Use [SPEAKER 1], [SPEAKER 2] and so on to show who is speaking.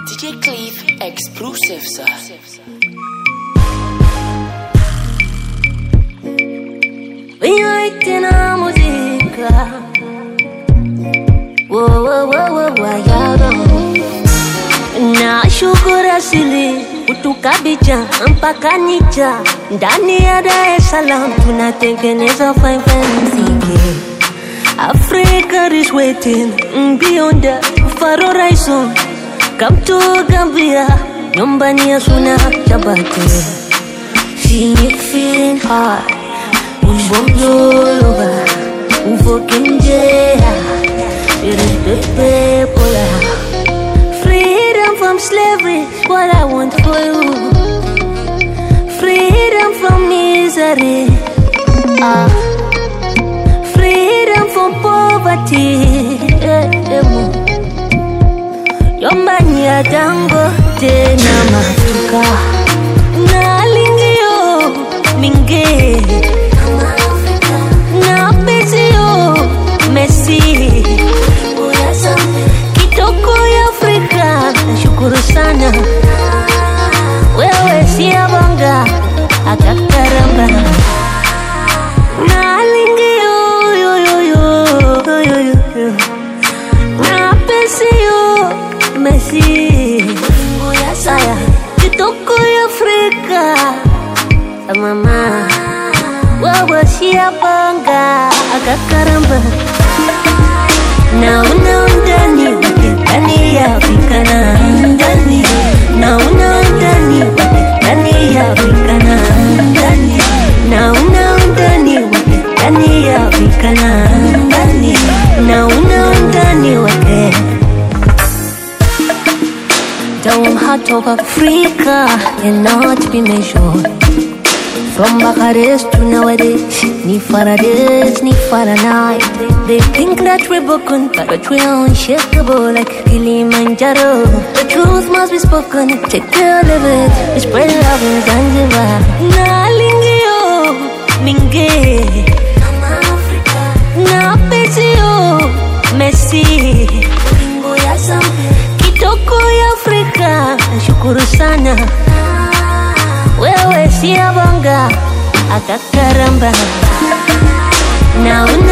[SPEAKER 1] DJ Cleve Explosive, sir.
[SPEAKER 2] Vinha música. Na shukuru asili utukabija mpaka nija ndani ya Dar es Salaam tunatengeneza fine fancy. Africa is waiting beyond the far horizon. Come to Gambia, nyumbani ya Suna Chabate. See me feeling hard, Umbomloba, Ufokinjea, it is the people. Freedom from slavery is what I want for you. Freedom from misery, freedom from poverty. Yombani ya tango tena Afrika na lingio minge na bezio Messi kitoko ya Afrika. Shukuru sana wewe siya bonga akakaramba na lingio yo na bezio Messi saya kitoko ya Afrika mama wewe siya bonga akakaramba na unaundani ndani ya Afrika na ndani na unaundani ndani ya Afrika na ndani na unaundani ndani ya Afrika na ndani na unaundani wake. The heart of Africa cannot be measured. From Bakares to nowadays, ni Farades, ni Faranai. They think that we're broken, but we're unshakable like Kilimanjaro. The truth must be spoken, take care of it. We spread love in Zanzibar. Na lingio, minge, na bezio, Messi. Kitoko ya Afrika, shukuru sana wewe siya bonga akakaramba na